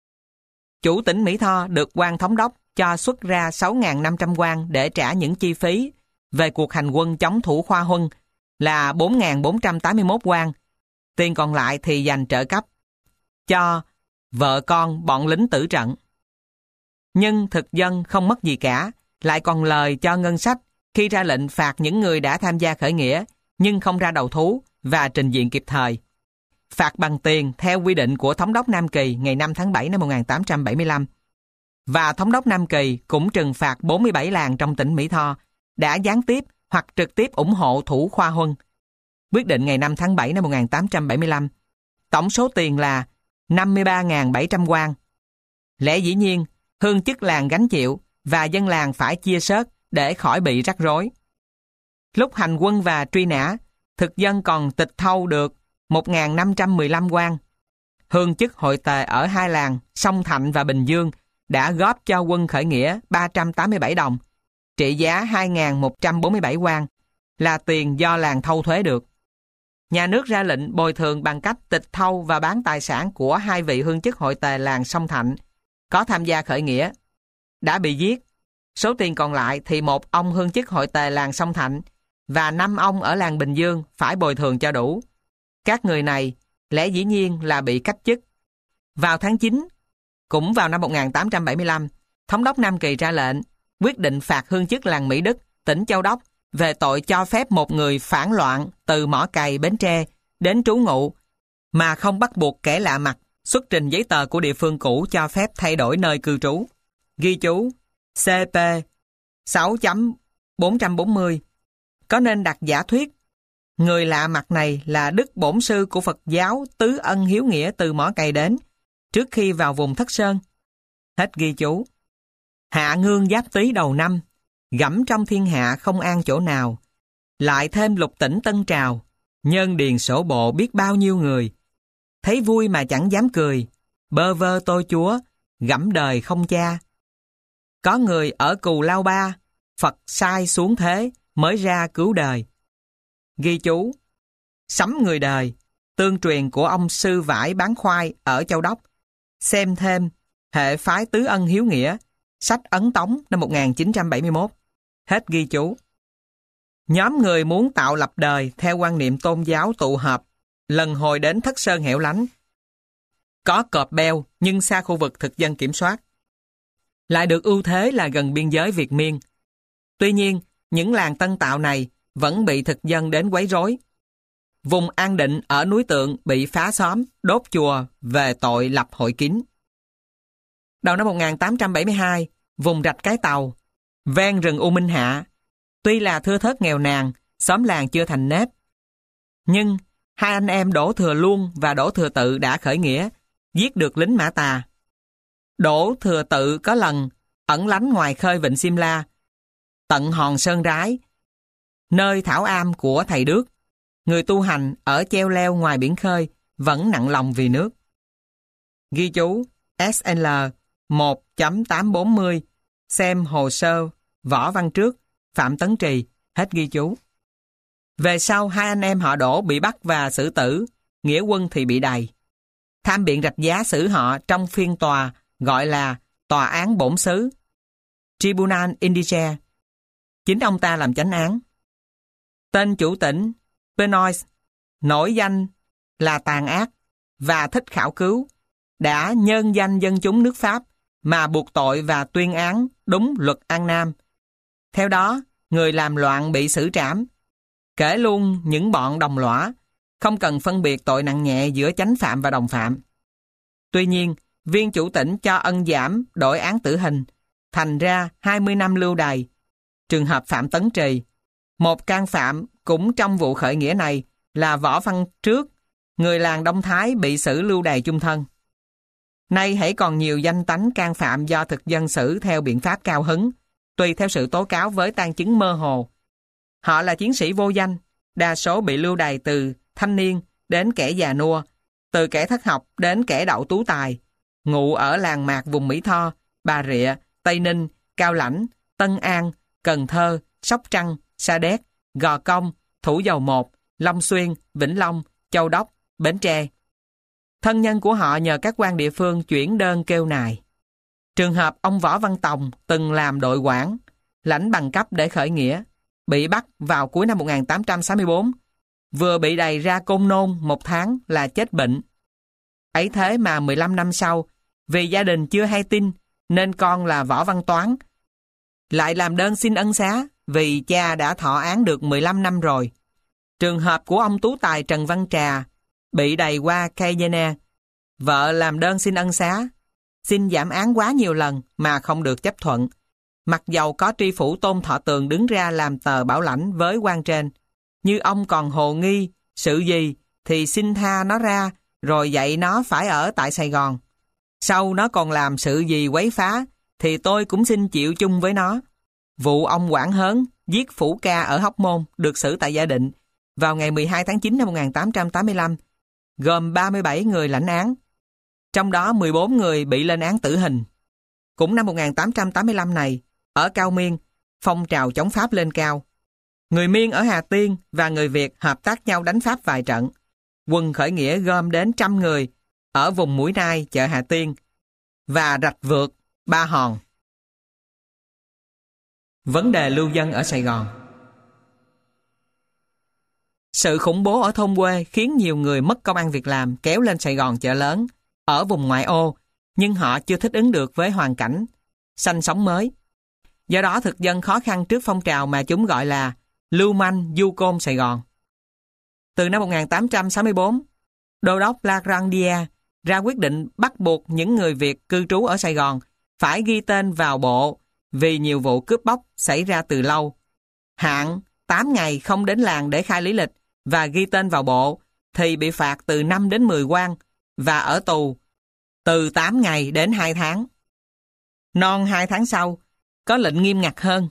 Chủ tỉnh Mỹ Tho được quan thống đốc cho xuất ra sáu nghìn năm trăm quan để trả những chi phí về cuộc hành quân chống Thủ Khoa Huân là bốn nghìn bốn trăm tám mươi mốt quan. Tiền còn lại thì dành trợ cấp cho vợ con bọn lính tử trận. Nhưng thực dân không mất gì cả, lại còn lời cho ngân sách khi ra lệnh phạt những người đã tham gia khởi nghĩa nhưng không ra đầu thú và trình diện kịp thời. Phạt bằng tiền theo quy định của Thống đốc Nam Kỳ ngày năm tháng bảy năm một nghìn tám trăm bảy mươi lăm. Và Thống đốc Nam Kỳ cũng trừng phạt bốn mươi bảy làng trong tỉnh Mỹ Tho đã gián tiếp hoặc trực tiếp ủng hộ Thủ Khoa Huân. Quyết định ngày năm tháng bảy năm một nghìn tám trăm bảy mươi lăm. Tổng số tiền là năm mươi ba nghìn bảy trăm quan. Lẽ dĩ nhiên, hương chức làng gánh chịu và dân làng phải chia sớt để khỏi bị rắc rối. Lúc hành quân và truy nã, thực dân còn tịch thâu được một nghìn năm trăm mười lăm quan. Hương chức hội tề ở hai làng Sông Thạnh và Bình Dương đã góp cho quân khởi nghĩa ba trăm tám mươi bảy đồng, trị giá hai nghìn một trăm bốn mươi bảy quan, là tiền do làng thâu thuế được. Nhà nước ra lệnh bồi thường bằng cách tịch thâu và bán tài sản của hai vị hương chức hội tề làng Sông Thạnh có tham gia khởi nghĩa. đã bị giết. Số tiền còn lại thì một ông hương chức hội tề làng Sông Thạnh và năm ông ở làng Bình Dương phải bồi thường cho đủ. Các người này lẽ dĩ nhiên là bị cách chức. Vào tháng chín, cũng vào năm một nghìn tám trăm bảy mươi lăm, Thống đốc Nam Kỳ ra lệnh quyết định phạt hương chức làng Mỹ Đức, tỉnh Châu Đốc về tội cho phép một người phản loạn từ Mỏ Cày, Bến Tre đến trú ngụ mà không bắt buộc kẻ lạ mặt xuất trình giấy tờ của địa phương cũ cho phép thay đổi nơi cư trú. Ghi chú C P sáu chấm bốn trăm bốn mươi có nên đặt giả thuyết người lạ mặt này là Đức Bổn Sư của Phật giáo Tứ Ân Hiếu Nghĩa từ Mỏ Cày đến trước khi vào vùng Thất Sơn. Hết ghi chú. Hạ Ngương Giáp Tý đầu năm, gẫm trong thiên hạ không an chỗ nào, lại thêm lục tỉnh Tân Trào, nhân điền sổ bộ biết bao nhiêu người. Thấy vui mà chẳng dám cười, bơ vơ tôi chúa, gẫm đời không cha. Có người ở Cù Lao Ba, Phật sai xuống thế mới ra cứu đời. Ghi chú, sắm người đời, tương truyền của ông sư vải bán khoai ở Châu Đốc. Xem thêm hệ phái Tứ Ân Hiếu Nghĩa, sách Ấn Tống năm một nghìn chín trăm bảy mươi mốt. Hết ghi chú. Nhóm người muốn tạo lập đời theo quan niệm tôn giáo tụ họp, lần hồi đến Thất Sơn hẻo lánh. Có cọp beo nhưng xa khu vực thực dân kiểm soát. Lại được ưu thế là gần biên giới Việt Miên. Tuy nhiên, những làng tân tạo này vẫn bị thực dân đến quấy rối. Vùng An Định ở núi Tượng bị phá xóm, đốt chùa về tội lập hội kín. Đầu năm một nghìn tám trăm bảy mươi hai, vùng Rạch Cái Tàu, ven rừng U Minh Hạ, tuy là thưa thớt nghèo nàn, xóm làng chưa thành nếp. Nhưng hai anh em Đỗ Thừa Luông và Đỗ Thừa Tự đã khởi nghĩa, giết được lính Mã Tà. Đỗ Thừa Tự có lần ẩn lánh ngoài khơi Vịnh Simla, tận hòn Sơn Rái, nơi thảo am của thầy Đức. Người tu hành ở treo leo ngoài biển khơi vẫn nặng lòng vì nước. Ghi chú S L một chấm tám bốn mươi, xem hồ sơ Võ Văn Trước, Phạm Tấn Trì. Hết ghi chú. Về sau hai anh em họ Đỗ bị bắt và xử tử, nghĩa quân thì bị đày. Tham biện Rạch Giá xử họ trong phiên tòa gọi là Tòa án Bổn Xứ, Tribunal Indice. Chính ông ta làm chánh án. Tên chủ tỉnh Benoist, nổi danh là tàn ác và thích khảo cứu, đã nhân danh dân chúng nước Pháp mà buộc tội và tuyên án đúng luật An Nam. Theo đó, người làm loạn bị xử trảm, kể luôn những bọn đồng lõa, không cần phân biệt tội nặng nhẹ giữa chánh phạm và đồng phạm. Tuy nhiên, viên chủ tỉnh cho ân giảm đổi án tử hình, thành ra hai mươi năm lưu đày. Trường hợp Phạm Tấn Trì, một can phạm cũng trong vụ khởi nghĩa này là Võ Văn Trước, người làng Đông Thái bị xử lưu đày chung thân. Nay hãy còn nhiều danh tánh can phạm do thực dân xử theo biện pháp cao hứng, tùy theo sự tố cáo với tang chứng mơ hồ. Họ là chiến sĩ vô danh, đa số bị lưu đày từ thanh niên đến kẻ già nua, từ kẻ thất học đến kẻ đậu tú tài, ngụ ở làng mạc vùng Mỹ Tho, Bà Rịa, Tây Ninh, Cao Lãnh, Tân An, Cần Thơ, Sóc Trăng, Sa Đéc, Gò Công, Thủ Dầu Một, Long Xuyên, Vĩnh Long, Châu Đốc, Bến Tre. Thân nhân của họ nhờ các quan địa phương chuyển đơn kêu nài. Trường hợp ông Võ Văn Tòng từng làm đội quản, lãnh bằng cấp để khởi nghĩa, bị bắt vào cuối năm một nghìn tám trăm sáu mươi tư, vừa bị đày ra Côn Nôn một tháng là chết bệnh. Ấy thế mà mười lăm năm sau, vì gia đình chưa hay tin nên con là Võ Văn Toán lại làm đơn xin ân xá vì cha đã thọ án được mười lăm năm rồi. Trường hợp của ông tú tài Trần Văn Trà bị đày qua Cayenne, vợ làm đơn xin ân xá, xin giảm án quá nhiều lần mà không được chấp thuận, mặc dầu có tri phủ Tôn Thọ Tường đứng ra làm tờ bảo lãnh với quan trên. Như ông còn hồ nghi sự gì thì xin tha nó ra, rồi dạy nó phải ở tại Sài Gòn. Sau nó còn làm sự gì quấy phá thì tôi cũng xin chịu chung với nó. Vụ ông Quảng Hớn giết Phủ Ca ở Hóc Môn được xử tại Gia Định vào ngày mười hai tháng chín năm một nghìn tám trăm tám mươi lăm, gồm ba mươi bảy người lãnh án, trong đó mười bốn người bị lên án tử hình. Cũng năm một nghìn tám trăm tám mươi lăm này, ở Cao Miên, phong trào chống Pháp lên cao. Người Miên ở Hà Tiên và người Việt hợp tác nhau đánh Pháp vài trận. Quân khởi nghĩa gom đến trăm người ở vùng Mũi Nai, chợ Hà Tiên và Rạch Vượt, Ba Hòn. Vấn đề lưu dân ở Sài Gòn. Sự khủng bố ở thôn quê khiến nhiều người mất công ăn việc làm kéo lên Sài Gòn chợ lớn, ở vùng ngoại ô, nhưng họ chưa thích ứng được với hoàn cảnh sinh sống mới. Do đó thực dân khó khăn trước phong trào mà chúng gọi là lưu manh du côn Sài Gòn. Từ năm một nghìn tám trăm sáu mươi tư, Đô đốc Lagrange ra quyết định bắt buộc những người Việt cư trú ở Sài Gòn phải ghi tên vào bộ vì nhiều vụ cướp bóc xảy ra từ lâu. Hạn tám ngày không đến làng để khai lý lịch và ghi tên vào bộ thì bị phạt từ năm đến mười quan và ở tù từ tám ngày đến hai tháng. Non hai tháng sau, có lệnh nghiêm ngặt hơn.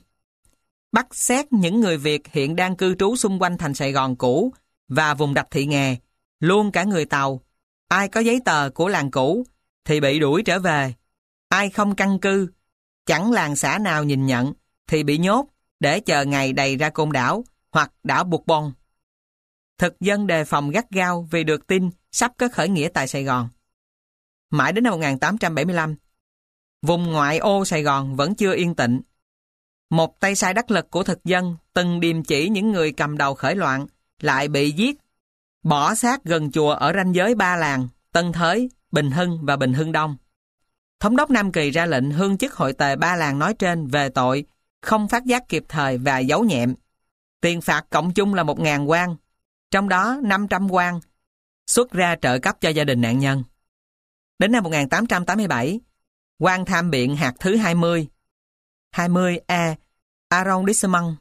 Bắt xét những người Việt hiện đang cư trú xung quanh thành Sài Gòn cũ và vùng đập thị nghè, luôn cả người Tàu. Ai có giấy tờ của làng cũ thì bị đuổi trở về. Ai không căn cư, chẳng làng xã nào nhìn nhận thì bị nhốt để chờ ngày đầy ra Côn Đảo hoặc đảo Buộc Bon. Thực dân đề phòng gắt gao vì được tin sắp có khởi nghĩa tại Sài Gòn. Mãi đến năm một nghìn tám trăm bảy mươi lăm, vùng ngoại ô Sài Gòn vẫn chưa yên tĩnh. Một tay sai đắc lực của thực dân từng điềm chỉ những người cầm đầu khởi loạn lại bị giết, bỏ xác gần chùa ở ranh giới ba làng Tân Thới, Bình Hưng và Bình Hưng Đông. Thống đốc Nam Kỳ ra lệnh hương chức hội tề ba làng nói trên về tội không phát giác kịp thời và giấu nhẹm. Tiền phạt cộng chung là một nghìn quan, trong đó năm trăm quan xuất ra trợ cấp cho gia đình nạn nhân. Đến năm một nghìn tám trăm tám mươi bảy, quan tham biện hạt thứ hai mươi, hai mươi A arrondissement,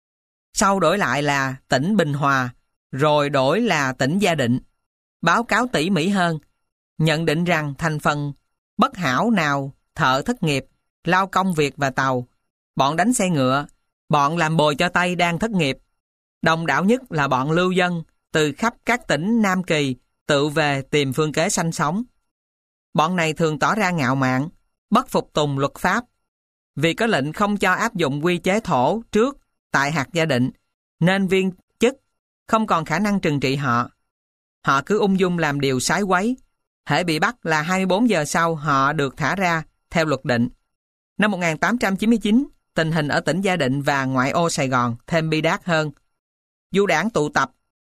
sau đổi lại là tỉnh Bình Hòa, rồi đổi là tỉnh Gia Định, báo cáo tỉ mỉ hơn, nhận định rằng thành phần bất hảo nào thợ thất nghiệp, lao công Việt và Tàu, bọn đánh xe ngựa, bọn làm bồi cho Tây đang thất nghiệp. Đồng đảo nhất là bọn lưu dân từ khắp các tỉnh Nam Kỳ tự về tìm phương kế sanh sống. Bọn này thường tỏ ra ngạo mạn, bất phục tùng luật pháp. Vì có lệnh không cho áp dụng quy chế thổ trước tại hạt Gia Định, nên viên chức không còn khả năng trừng trị họ. Họ cứ ung dung làm điều sái quấy. Hễ bị bắt là hai mươi bốn giờ sau họ được thả ra theo luật định. Năm một nghìn tám trăm chín mươi chín, tình hình ở tỉnh Gia Định và ngoại ô Sài Gòn thêm bi đát hơn. Du đảng tụ tập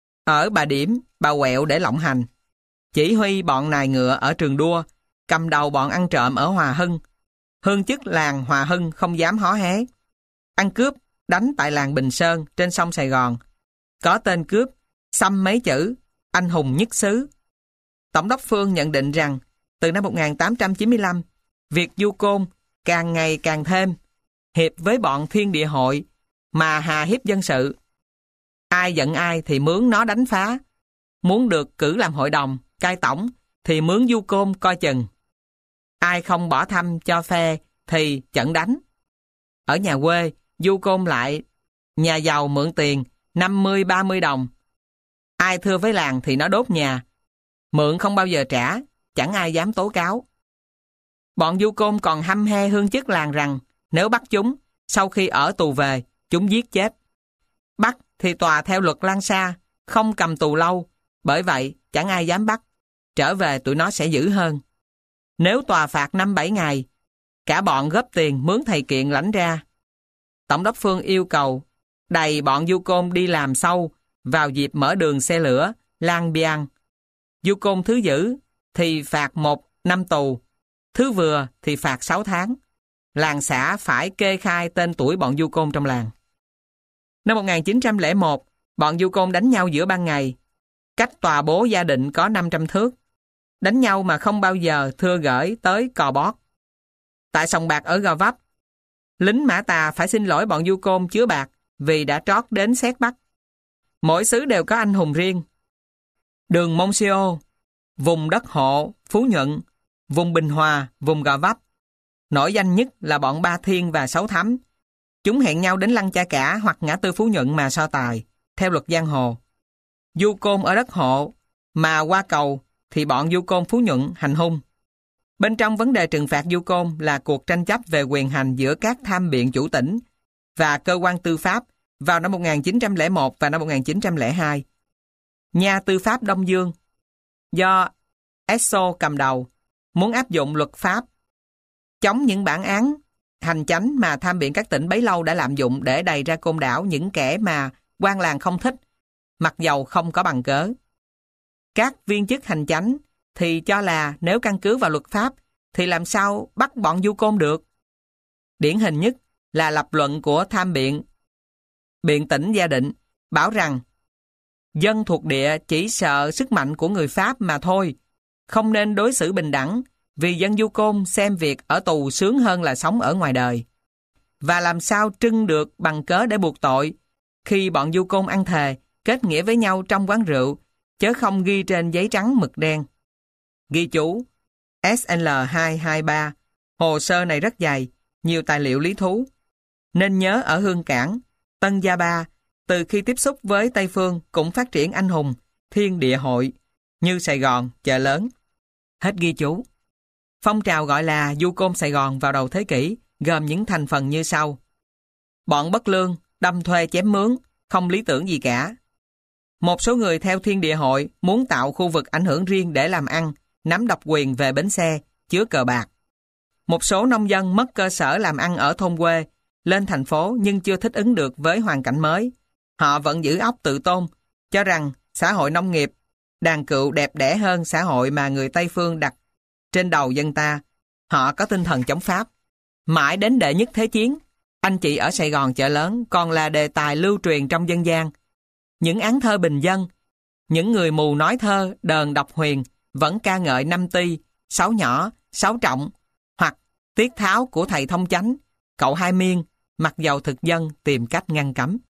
ở Bà Điểm, Bà Quẹo để lộng hành. Chỉ huy bọn nài ngựa ở Trường Đua, cầm đầu bọn ăn trộm ở Hòa Hưng. Hương chức làng Hòa Hưng không dám hó hé. Ăn cướp, đánh tại làng Bình Sơn trên sông Sài Gòn. Có tên cướp, xăm mấy chữ, anh hùng nhất xứ. Tổng đốc Phương nhận định rằng, từ năm một nghìn tám trăm chín mươi lăm, việc du côn càng ngày càng thêm, hiệp với bọn Thiên Địa Hội, mà hà hiếp dân sự. Ai giận ai thì mướn nó đánh phá. Muốn được cử làm hội đồng, cai tổng, thì mướn du côn coi chừng. Ai không bỏ thăm cho phe thì chẩn đánh. Ở nhà quê, du côn lại nhà giàu mượn tiền năm mươi ba mươi đồng. Ai thưa với làng thì nó đốt nhà. Mượn không bao giờ trả, chẳng ai dám tố cáo. Bọn du côn còn hăm he hương chức làng rằng nếu bắt chúng, sau khi ở tù về, chúng giết chết. Bắt thì tòa theo luật Lan Sa, không cầm tù lâu, bởi vậy chẳng ai dám bắt. Trở về tụi nó sẽ dữ hơn. Nếu tòa phạt năm bảy ngày, cả bọn góp tiền mướn thầy kiện lãnh ra. Tổng đốc Phương yêu cầu đầy bọn du côn đi làm sâu vào dịp mở đường xe lửa Lang Biang. Du côn thứ dữ thì phạt một năm tù, thứ vừa thì phạt sáu tháng. Làng xã phải kê khai tên tuổi bọn du côn trong làng. Năm một nghìn chín trăm lẻ một, bọn du côn đánh nhau giữa ban ngày. Cách tòa bố Gia Định có năm trăm thước. Đánh nhau mà không bao giờ thưa gửi tới cò bót. Tại sòng bạc ở Gò Vấp, lính Mã Tà phải xin lỗi bọn du côn chứa bạc vì đã trót đến xét bắt. Mỗi xứ đều có anh hùng riêng. Đường Monsieur, vùng đất Hộ, Phú Nhuận, vùng Bình Hòa, vùng Gò Vấp. Nổi danh nhất là bọn Ba Thiên và Sáu Thắm. Chúng hẹn nhau đến Lăng Cha Cả hoặc ngã tư Phú Nhuận mà so tài, theo luật giang hồ. Du côn ở đất Hộ mà qua cầu thì bọn du côn Phú Nhuận hành hung. Bên trong vấn đề trừng phạt du côn là cuộc tranh chấp về quyền hành giữa các tham biện chủ tỉnh và cơ quan tư pháp vào năm một nghìn chín trăm lẻ một và năm một nghìn chín trăm lẻ hai. Nhà tư pháp Đông Dương do Esso cầm đầu muốn áp dụng luật pháp chống những bản án hành chánh mà tham biện các tỉnh bấy lâu đã lạm dụng để đày ra Côn Đảo những kẻ mà quan làng không thích, mặc dầu không có bằng cớ. Các viên chức hành chánh thì cho là nếu căn cứ vào luật pháp thì làm sao bắt bọn du côn được. Điển hình nhất là lập luận của tham biện Biện Tĩnh Gia Định, bảo rằng dân thuộc địa chỉ sợ sức mạnh của người Pháp mà thôi, không nên đối xử bình đẳng, vì dân du côn xem việc ở tù sướng hơn là sống ở ngoài đời. Và làm sao trưng được bằng cớ để buộc tội khi bọn du côn ăn thề, kết nghĩa với nhau trong quán rượu, chớ không ghi trên giấy trắng mực đen. Ghi chú S L hai hai ba. Hồ sơ này rất dày, nhiều tài liệu lý thú. Nên nhớ ở Hương Cảng, Tân Gia Ba, từ khi tiếp xúc với Tây Phương cũng phát triển anh hùng, thiên địa hội, như Sài Gòn, chợ lớn. Hết ghi chú. Phong trào gọi là du côn Sài Gòn vào đầu thế kỷ gồm những thành phần như sau. Bọn bất lương, đâm thuê chém mướn, không lý tưởng gì cả. Một số người theo thiên địa hội muốn tạo khu vực ảnh hưởng riêng để làm ăn, nắm độc quyền về bến xe, chứa cờ bạc. Một số nông dân mất cơ sở làm ăn ở thôn quê, lên thành phố nhưng chưa thích ứng được với hoàn cảnh mới. Họ vẫn giữ óc tự tôn, cho rằng xã hội nông nghiệp, đàn cừu đẹp đẽ hơn xã hội mà người Tây Phương đặt trên đầu dân ta. Họ có tinh thần chống Pháp. Mãi đến đệ nhất thế chiến, anh chị ở Sài Gòn chợ lớn còn là đề tài lưu truyền trong dân gian. Những án thơ bình dân, những người mù nói thơ, đờn đọc huyền vẫn ca ngợi năm ti, sáu nhỏ, sáu trọng hoặc tiết tháo của thầy thông chánh, cậu hai miên, mặc dầu thực dân tìm cách ngăn cấm.